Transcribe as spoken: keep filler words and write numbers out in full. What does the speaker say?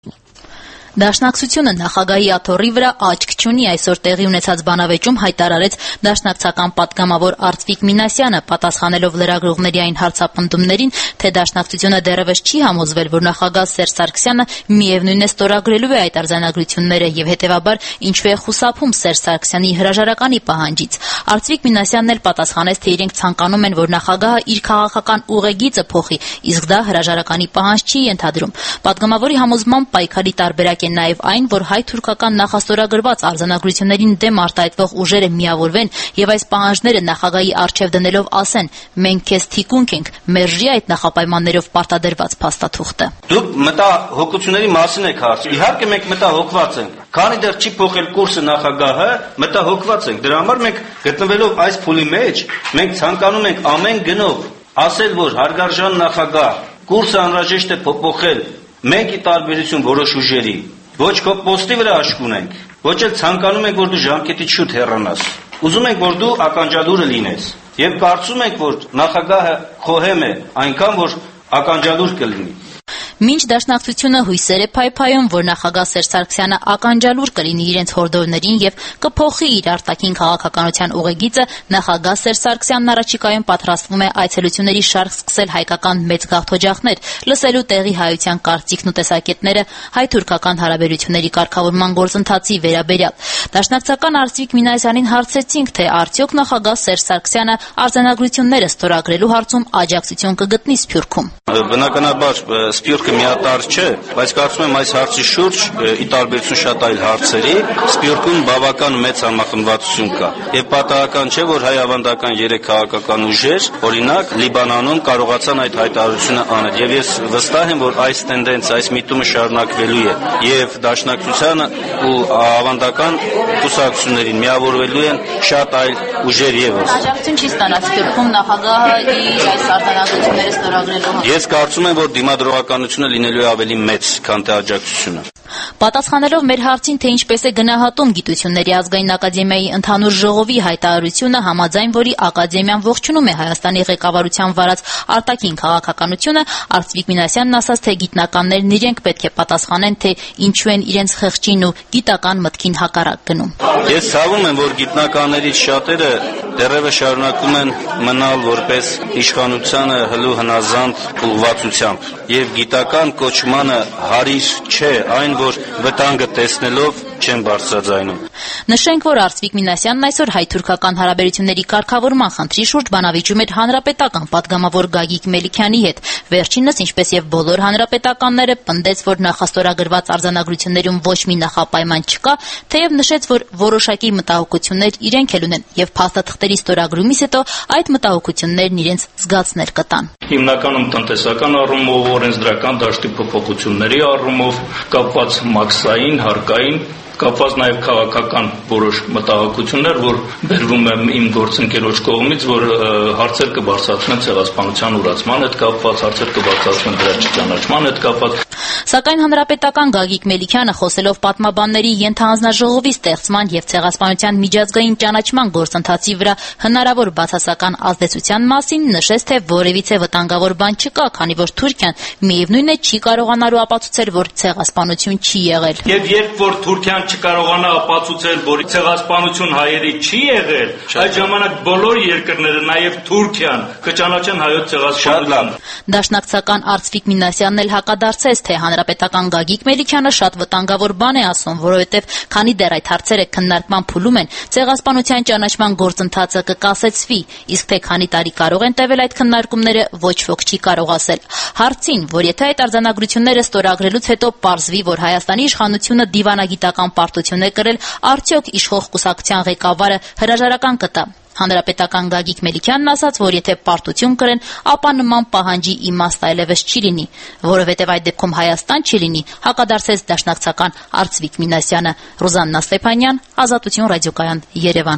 Դաշնակցությունը նախագահի աթոռի վրա աչք չունի, այսօր տեղի ունեցած բանավեճում հայտարարեց դաշնակցական պատգամավոր Արծվիկ Մինասյանը, պատասխանելով լրագրողների այն հարցապնդումներին, թե դաշնակցությունը դեռևս չի համոզվել, որ նախագահ Սերժ Սարգսյանը միևնույն է ստորագրելու է այդ արձանագրությունները եւ հետեւաբար ինչու է խուսափում Սերժ Սարգսյանի հրաժարականի պահանջից։ Արծվիկ Մինասյանն էլ պատասխանեց, թե իրենք ցանկանում են, որ նախագահը իր քաղաքական ուղեգիծը փոխի, իսկ դա հրաժարականի պահանջ չի ենթադրում։ Պատգամավորի համոզմամբ պայքարի տարբերակ է նաև այն, որ հայ-թուրքական նախաստորագրված արձանագրություններին դեմ արտահայտվող ուժերը միավորվեն եւ այս պահանջները նախագահի առջեւ դնելով ասեն. մենք քեզ թիկունք ենք, մերժի այդ նախապայմաններով պարտադրված փաստաթուղթը։ Դուք մտահոգությունների մասին եք հարցնում։ Իհարկե մենք մտահոգված ենք։ Քանի դեռ չի փոխել կուրսը նախագահը, մտահոգված ենք։ Դրա համար մենք գտնվելով այս փուլի մեջ, մենք ցանկանում ենք ամեն գնով ասել, որ հարգարժան նախագահ, կուրսը անհրաժեշտ է փոխել։ Մենք ի տարբերություն որոշ ուժերի ոչ քո պոստի վրա աշկ ունենք, ոչ էլ ցանկանում ենք, որ դու ժամկետից շուտ հեռանաս։ Ուզում ենք, որ դու ականջալուրը լինես։ Եվ կարծում ենք, որ նախագահը խոհեմ է այնքան, որ ականջալուր կլինի։ Մինչ դաշնակցությունը հույսեր է փայփայում, որ նախագահ Սերժ Սարգսյանը ականջալուր կլինի իրենց հորդորներին եւ կփոխի իր արտաքին քաղաքականության ուղեգիծը, նախագահ Սերժ Սարգսյանն առաջիկայում պատրաստվում է այցելությունների շարք սկսել հայկական մեծ գաղթօջախներ, լսելու տեղի հայության կարծիքն ու տեսակետները հայ-թուրքական հարաբերությունների կարգավորման գործընթացի վերաբերյալ։ Դաշնակցական Արծվիկ Մինասյանին հարցրեցինք, թե արդյոք նախագահ Սերժ Սարգսյանը արձանագրությունները ստորագրելու հարցում աջակցություն կգտնի Սփյուռքում։ Բնականաբար Սփյուռքը միատարր չէ, բայց կարծում եմ այս հարցի շուրջ ի տարբերություն շատ այլ հարցերի Սփյուռքում բավական մեծ համախմբվածություն կա։ Եվ պատահական չէ, որ հայ-ավանդական երեք քաղաքական ուժեր, օրինակ Լիբանանում կարողացան այդ հայտարարությունը անել։ Եվ ես վստահ եմ, որ այս տենդենսը, այս միտումը շարունակվելու է եւ դաշնակցությանը ու ավանդական կուսակցություններին միավորվելու են շատ այլ ուժեր եւս։ Աջակցություն չի ստանալ Սփյուռքում նախագահը իր այս արձանագրությունները ստորագրելու։ Ես կարծում եմ, որ դիմադրողականությունը լինելու է ավելի մեծ, քան թե աջակցությունը։ Պատասխանելով մեր հարցին, թե ինչպես է գնահատում Գիտությունների ազգային ակադեմիայի ընդհանուր ժողովի հայտարարությունը, համաձայն որի ակադեմիան ողջունում է Հայաստանի ղեկավարության վարած արտաքին քաղաքականությունը, Արծվիկ Մինասյանն ասաց, թե գիտնականներն իրենք պետք է պատասխանեն, թե ինչու են իրենց խղճին ու գիտական մտքին հակառակ գնում։ Ես ցավում եմ, որ գիտնականներից շատերը դեռևս շարունակում են մնալ որպես իշխանությանը հլու հնազանդ ուղղվածությամբ եւ գիտական կոչմանը հարիր չէ այն, որ վտանգը տեսնելով չեն բարձրաձայնում։ Նշենք, որ Արծվիկ Մինասյանն այսօր հայ-թուրքական հարաբերությունների կարգավորման խնդրի շուրջ բանավիճում էր հանրապետական պատգամավոր Գագիկ Մելիքյանի հետ։ Վերջինս, ինչպես եւ բոլոր հանրապետականները, պնդեց, որ նախաստորագրված արձանագրություններում ոչ մի նախապայման չկա, թեև նշեց, որ որոշակի մտահոգություններ իրենք էլ ունեն եւ փաստաթղթերի ստորագրումից հետո այդ մտահոգություններն իրենց զգացներ կտան։ Հիմնականում տնտեսական առումով, օրենսդրական դաշտի փոփոխությունների առումով, կապված մաքսային, հարկային, կապված նաև քաղաքական որոշ մտահոգություններ, որ բերվում է իմ գործընկերոջ կողմից, որ հարցեր կբարձրացնեն ցեղասպանության ուրացման հետ կապված, հարցեր կբարձրացնեն դրա չճանաչման հետ կապված։ Սակայն հանրապետական Գագիկ Մելիքյանը, խոսելով պատմաբանների ենթահանձնաժողովի ստեղծման եւ ցեղասպանության միջազգային ճանաչման գործընթացի վրա հնարավոր բացասական ազդեցության մասին, նշեց, թե որևիցե վտանգավոր բան չկա, քանի որ Թուրքիան միևնույն է չի կարողանալու ապացուցել, որ ցեղասպանություն չի եղել։ Եվ երբ որ Թուրքիան չկարողանա ապացուցել, որ ցեղասպանություն հայերի չի եղել, այդ ժամանակ բոլոր երկրները, նաև Թուրքիան, կճանաչեն հայոց ցեղասպանությունը։ Դաշնակցական Արծվիկ Մինասյանն էլ հակադարձեց, թե հանրապետական Գագիկ Մելիքյանը շատ վտանգավոր բան է ասում, որովհետև քանի դեռ այդ հարցերը քննարկման փուլում են, ցեղասպանության ճանաչման գործընթացը կկասեցվի, իսկ թե քանի տարի կարող են տևել այդ քննարկումները, ոչ ոք չի կարող ասել։ Հարցին, որ եթե այդ արձանագրությունները ստորագրելուց հետո պարզվի, որ Հայաստանի իշխանությունը դիվանագիտական պարտություն է կրել, արդյոք իշխող կուսակցության ղեկավարը հրաժարական կտա։ Հանրապետական Գագիկ Մելիքյանն ասաց, որ եթե պարտություն կրեն, ապա նման պահանջի իմաստ այլևս չի լինի, որովհետև այդ դեպքում Հայաստան չի լինի, հակադարձեց դաշնակցական Արծվիկ Մինասյանը։ Ռուզաննա Ստեփանյան, Ազատություն ռադիոկայան, Երևան։